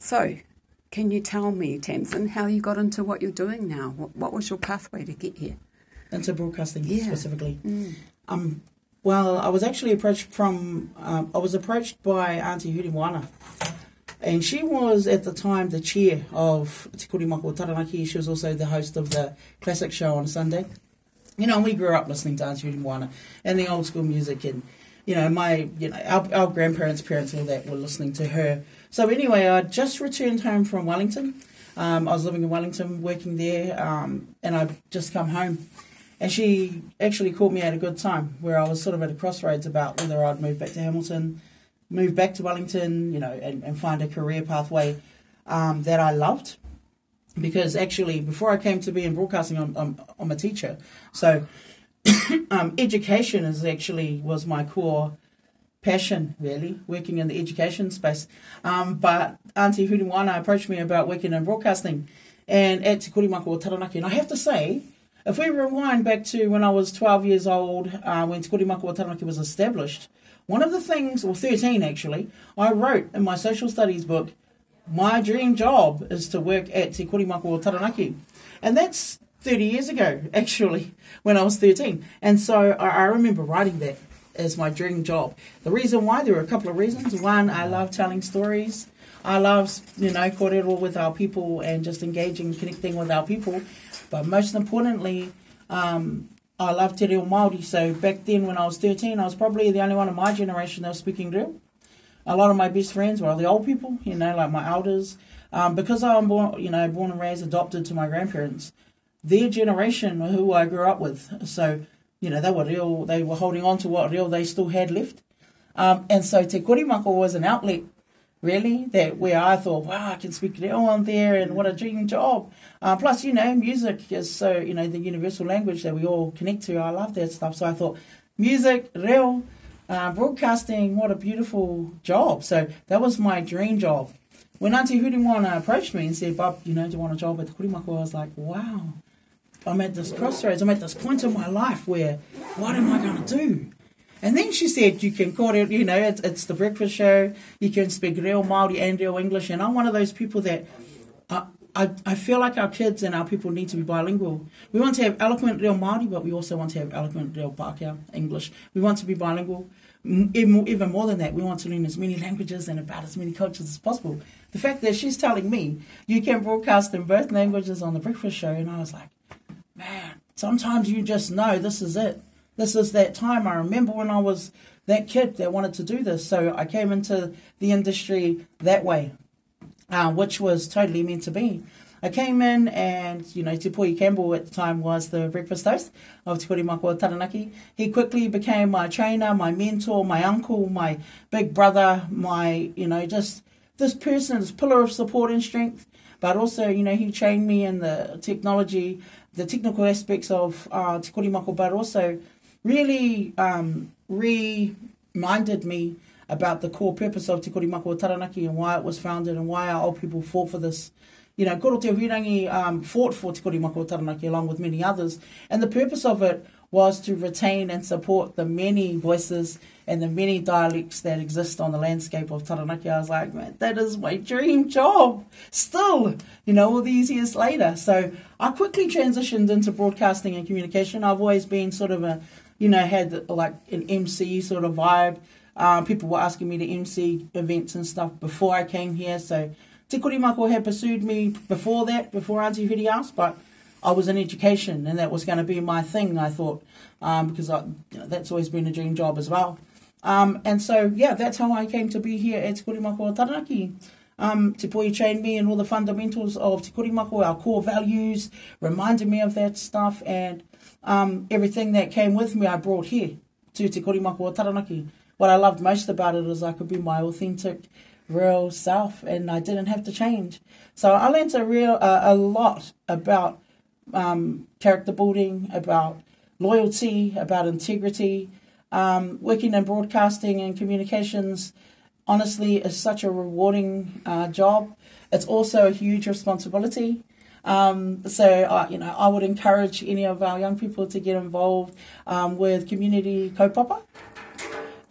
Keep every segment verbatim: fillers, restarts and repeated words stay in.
So, can you tell me, Tamsin, how you got into what you're doing now? What, what was your pathway to get here? Into broadcasting Yeah. specifically. Mm. Um, well, I was actually approached from, um, I was approached by Auntie Huri Moana. And she was, at the time, the chair of Te Kuri Mako Taranaki. She was also the host of the classic show on Sunday. You know, we grew up listening to Auntie Huri Moana and the old school music. And, you know, my, you know, our, our grandparents, parents, all that were listening to her. So anyway, I just returned home from Wellington. Um, I was living in Wellington, working there, um, and I'd just come home. And she actually caught me at a good time, where I was sort of at a crossroads about whether I'd move back to Hamilton, move back to Wellington, you know, and, and find a career pathway um, that I loved. Because actually, before I came to be in broadcasting, I'm, I'm, I'm a teacher. So um, education is actually was my core passion, really, working in the education space. Um, but Auntie Huri Moana approached me about working in broadcasting and at Te Kuri Mako Taranaki. And I have to say, if we rewind back to when I was twelve years old, uh, when Te Kuri Mako Taranaki was established, one of the things, or thirteen actually, I wrote in my social studies book, my dream job is to work at Te Kuri Mako Taranaki. And that's thirty years ago, actually, when I was thirteen. And so I, I remember writing that as my dream job. The reason why, there were a couple of reasons. One, I love telling stories. I love, you know, kōrero with our people and just engaging, connecting with our people. But most importantly, um, I love te reo Māori. So back then when I was thirteen, I was probably the only one of my generation that was speaking reo. A lot of my best friends were the old people, you know, like my elders. Um, because I'm born, you know, born and raised, adopted to my grandparents, their generation were who I grew up with. So, you know, they were reo, they were holding on to what reo they still had left. Um, and so Te Kuri Mako was an outlet, really, that where I thought, wow, I can speak reo on there, and what a dream job. Uh, plus, you know, music is so, you know, the universal language that we all connect to. I love that stuff. So I thought, music, reo, uh, broadcasting, what a beautiful job. So that was my dream job. When Auntie Huri Moana approached me and said, Bob, you know, do you want a job at Te Kuri Mako? I was like, wow, I'm at this crossroads. I'm at this point in my life where, what am I going to do? And then she said, you can call it, you know, it's, it's the breakfast show. You can speak reo Māori and reo English. And I'm one of those people that I, I, I feel like our kids and our people need to be bilingual. We want to have eloquent reo Māori, but we also want to have eloquent reo Pākehā English. We want to be bilingual. Even, even more than that, we want to learn as many languages and about as many cultures as possible. The fact that she's telling me you can broadcast in both languages on the breakfast show, and I was like, man, sometimes you just know this is it. This is that time. I remember when I was that kid that wanted to do this. So I came into the industry that way, uh, which was totally meant to be. I came in and, you know, Te Poi Campbell at the time was the breakfast host of Te Kuri Mako Taranaki. He quickly became my trainer, my mentor, my uncle, my big brother, my, you know, just this person, this pillar of support and strength. But also, you know, he trained me in the technology, the technical aspects of uh, Te Kuri Mako, but also really um, reminded me about the core purpose of Te Kuri Mako Taranaki and why it was founded and why our old people fought for this. You know, Koro Te Huirangi um, fought for Te Kuri Mako Taranaki along with many others, and the purpose of it was to retain and support the many voices and the many dialects that exist on the landscape of Taranaki. I was like, man, that is my dream job still, you know, all these years later. So I quickly transitioned into broadcasting and communication. I've always been sort of a, you know, had like an M C sort of vibe. Um, people were asking me to M C events and stuff before I came here. So Te Kuri Mako had pursued me before that, before Auntie Huri asked, but I was in education and that was going to be my thing, I thought, um, because I, you know, that's always been a dream job as well. Um, and so, yeah, that's how I came to be here at Te Kuri Mako Taranaki. Um, Te Poi trained me in all the fundamentals of Te Kuri Mako, our core values, reminded me of that stuff, and um, everything that came with me I brought here to Te Kuri Mako Taranaki. What I loved most about it is I could be my authentic, real self, and I didn't have to change. So I learned a real uh, a lot about um, character building, about loyalty, about integrity. Um, working in broadcasting and communications, honestly, is such a rewarding uh, job. It's also a huge responsibility. Um, so, uh, you know, I would encourage any of our young people to get involved um, with community kaupapa.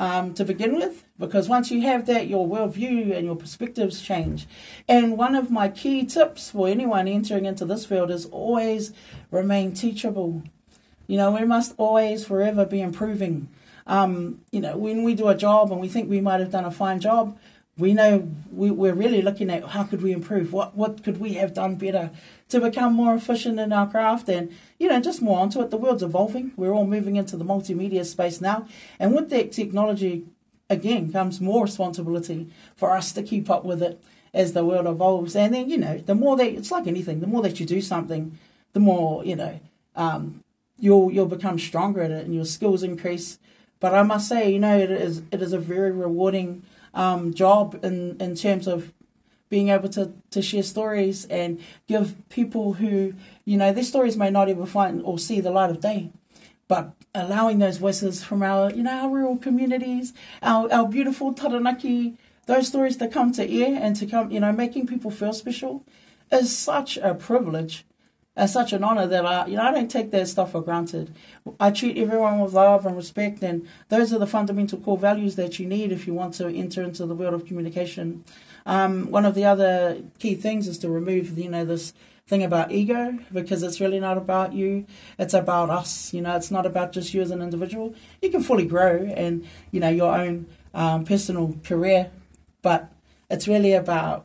um, to begin with, because once you have that, your worldview and your perspectives change. And one of my key tips for anyone entering into this field is always remain teachable. You know, we must always forever be improving. Um, you know, when we do a job and we think we might have done a fine job, we know we, we're really looking at how could we improve, what what could we have done better to become more efficient in our craft, and, you know, just more onto it. The world's evolving. We're all moving into the multimedia space now. And with that technology, again, comes more responsibility for us to keep up with it as the world evolves. And then, you know, the more that, it's like anything, the more that you do something, the more, you know, um, you'll you'll become stronger at it and your skills increase. But I must say, you know, it is it is a very rewarding um, job in, in terms of being able to, to share stories and give people who, you know, their stories may not ever find or see the light of day, but allowing those voices from our, you know, our rural communities, our, our beautiful Taranaki, those stories to come to air and to come, you know, making people feel special is such a privilege and such an honour that I, you know, I don't take that stuff for granted. I treat everyone with love and respect, and those are the fundamental core values that you need if you want to enter into the world of communication. Um, one of the other key things is to remove, you know, this thing about ego, because it's really not about you. It's about us. You know, it's not about just you as an individual. You can fully grow and, you know, your own um, personal career, but it's really about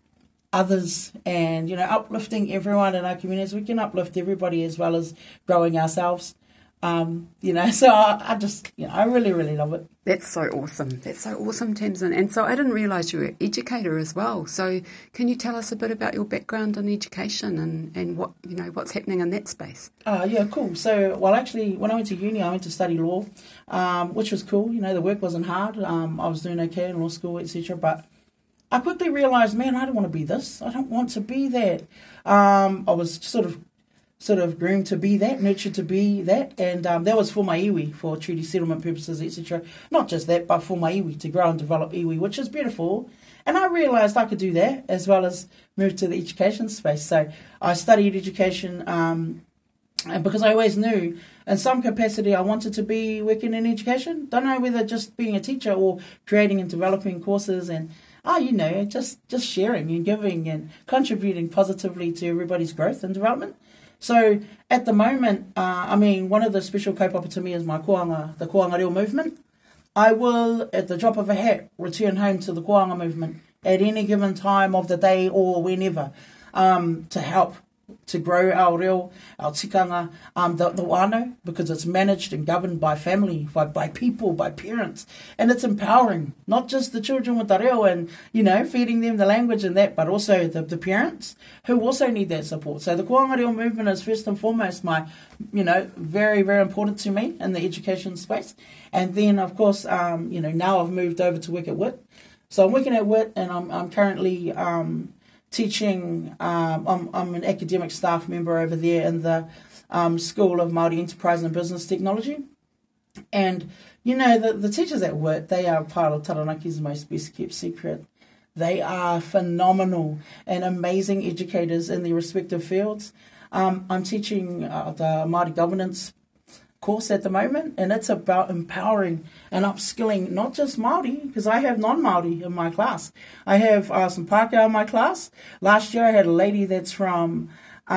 others and, you know, uplifting everyone in our communities. We can uplift everybody as well as growing ourselves. Um, you know, so I, I just, you know, I really, really love it. That's so awesome. That's so awesome, Tamsin. And so I didn't realise you were an educator as well. So can you tell us a bit about your background in education and, and what, you know, what's happening in that space? Uh, yeah, cool. So, well, actually, when I went to uni, I went to study law, um, which was cool. You know, the work wasn't hard. Um, I was doing okay in law school, et cetera. But I quickly realised, man, I don't want to be this. I don't want to be that. Um, I was sort of sort of groomed to be that, nurtured to be that, and um, that was for my iwi, for treaty settlement purposes, et cetera. Not just that, but for my iwi, to grow and develop iwi, which is beautiful. And I realised I could do that as well as move to the education space. So I studied education um, and because I always knew in some capacity I wanted to be working in education. Don't know whether just being a teacher or creating and developing courses and, oh, you know, just, just sharing and giving and contributing positively to everybody's growth and development. So at the moment, uh, I mean, one of the special kaupapa to me is my koanga, the Koanga Reo movement. I will, at the drop of a hat, return home to the koanga movement at any given time of the day or whenever um, to help to grow our reo, our tikanga, um, the, the wānau, because it's managed and governed by family, by, by people, by parents. And it's empowering, not just the children with the reo and, you know, feeding them the language and that, but also the, the parents who also need that support. So the Koanga Reo movement is first and foremost my, you know, very, very important to me in the education space. And then, of course, um, you know, now I've moved over to work at W I T. So I'm working at W I T and I'm, I'm currently... Um, teaching, um, I'm, I'm an academic staff member over there in the um, School of Māori Enterprise and Business Technology. And, you know, the, the teachers at W I T, they are part of Taranaki's most best kept secret. They are phenomenal and amazing educators in their respective fields. Um, I'm teaching uh, the Māori governance course at the moment, and it's about empowering and upskilling not just Māori, because I have non-Māori in my class. I have uh, some Pākehā in my class. Last year I had a lady that's from,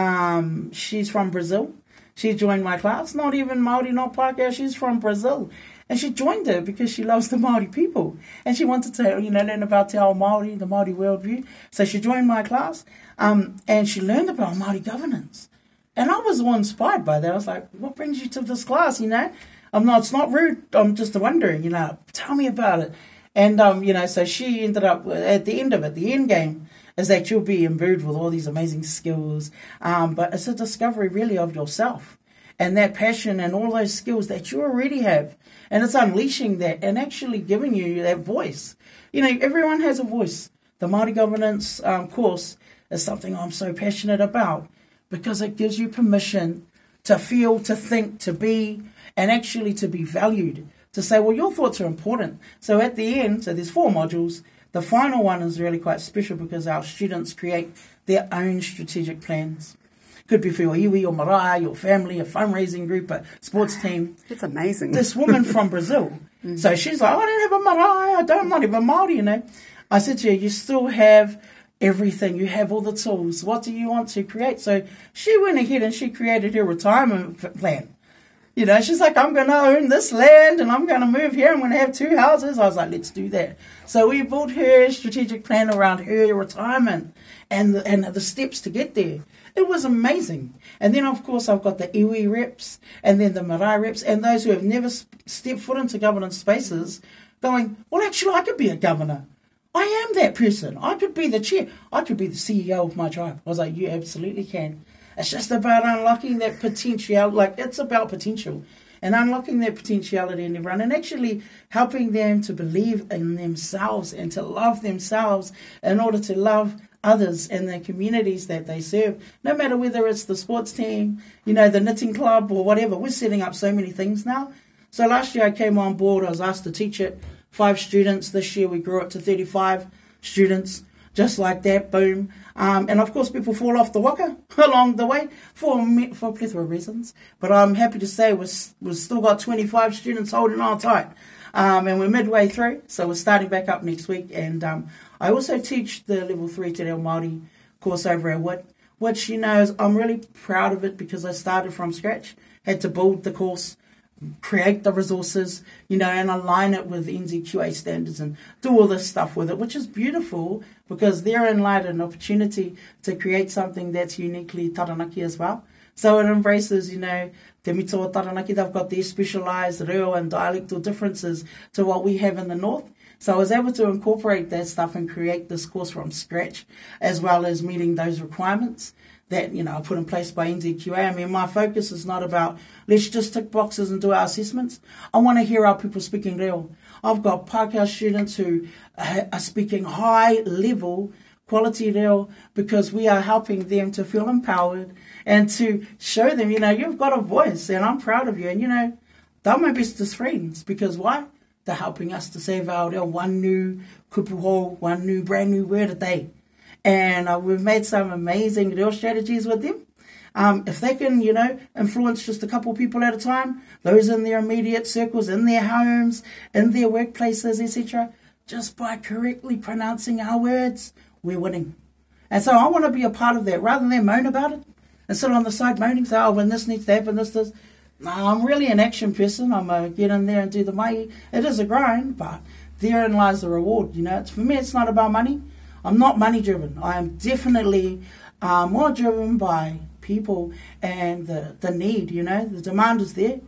um, she's from Brazil. She joined my class, not even Māori, not Pākehā, she's from Brazil. And she joined it because she loves the Māori people. And she wanted to, you know, learn about Te Ao Māori, the Māori worldview. So she joined my class, um, and she learned about Māori governance. And I was all inspired by that. I was like, what brings you to this class, you know? I'm not, it's not rude. I'm just wondering, you know, tell me about it. And, um, you know, so she ended up, at the end of it, the end game is that you'll be imbued with all these amazing skills. Um, but it's a discovery really of yourself and that passion and all those skills that you already have. And it's unleashing that and actually giving you that voice. You know, everyone has a voice. The Māori governance um, course is something I'm so passionate about, because it gives you permission to feel, to think, to be, and actually to be valued. To say, well, your thoughts are important. So at the end, so there's four modules. The final one is really quite special because our students create their own strategic plans. Could be for your iwi, your marae, your family, a fundraising group, a sports team. It's amazing. This woman from Brazil Mm-hmm. So she's like, I don't have a marae, I don't, I'm not even Māori, you know. I said to her, you still have everything, you have all the tools. What do you want to create? So she went ahead and she created her retirement plan. You know, she's like, I'm going to own this land and I'm going to move here. I'm going to have two houses. I was like, let's do that. So we built her strategic plan around her retirement and the, and the steps to get there. It was amazing. And then, of course, I've got the iwi reps and then the marae reps and those who have never stepped foot into governance spaces going, well, actually, I could be a governor. I am that person. I could be the chair. I could be the C E O of my tribe. I was like, you absolutely can. It's just about unlocking that potential. Like, it's about potential and unlocking that potentiality in everyone and actually helping them to believe in themselves and to love themselves in order to love others and the communities that they serve. No matter whether it's the sports team, you know, the knitting club or whatever. We're setting up so many things now. So last year I came on board. I was asked to teach it. Five students. This year we grew it to thirty-five students. Just like that, boom. Um, and of course, people fall off the waka along the way for for a plethora of reasons. But I'm happy to say we've, we've still got twenty-five students holding on tight. Um, and we're midway through, so we're starting back up next week. And um, I also teach the level three Te Reo Māori course over at Wit, which, you know, is, I'm really proud of it because I started from scratch, had to build the course, create the resources, you know, and align it with N Z Q A standards and do all this stuff with it, which is beautiful because therein lies an opportunity to create something that's uniquely Taranaki as well. So it embraces, you know, Te Mito Taranaki. They've got their specialised reo and dialectal differences to what we have in the north. So I was able to incorporate that stuff and create this course from scratch, as well as meeting those requirements that, you know, are put in place by N Z Q A. I mean, my focus is not about let's just tick boxes and do our assessments. I want to hear our people speaking reo. I've got Pākehā students who are speaking high-level quality reo because we are helping them to feel empowered and to show them, you know, you've got a voice and I'm proud of you. And, you know, they're my bestest friends because why? They're helping us to save our reo, one new kupuho, one new brand new word a day. And uh, we've made some amazing reo strategies with them. Um, if they can, you know, influence just a couple of people at a time, those in their immediate circles, in their homes, in their workplaces, et cetera, just by correctly pronouncing our words, we're winning. And so I want to be a part of that rather than moan about it and sit on the side moaning, say, oh, when this needs to happen, this, this. No, I'm really an action person. I'm going to get in there and do the mai. It is a grind, but therein lies the reward. You know, it's, for me, it's not about money. I'm not money driven. I am definitely uh, more driven by people and the, the need, you know, the demand is there.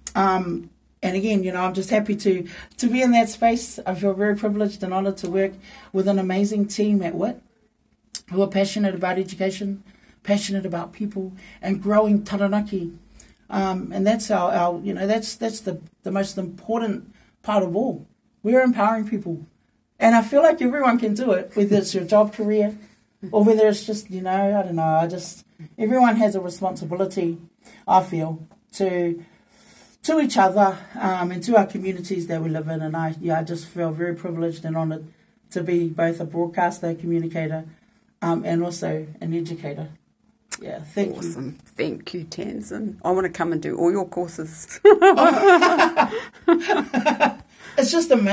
Um, and again, you know, I'm just happy to, to be in that space. I feel very privileged and honoured to work with an amazing team at Wit who are passionate about education, passionate about people and growing Taranaki. Um, and that's our, our, you know, that's that's the, the most important part of all. We're empowering people. And I feel like everyone can do it, whether it's your job career or whether it's just, you know, I don't know, I just, everyone has a responsibility, I feel, to to each other um, and to our communities that we live in. And I, yeah, I just feel very privileged and honoured to be both a broadcaster, a communicator, um, and also an educator. Yeah, thank awesome. you. Awesome. Thank you, Tamsin. I want to come and do all your courses. It's just amazing.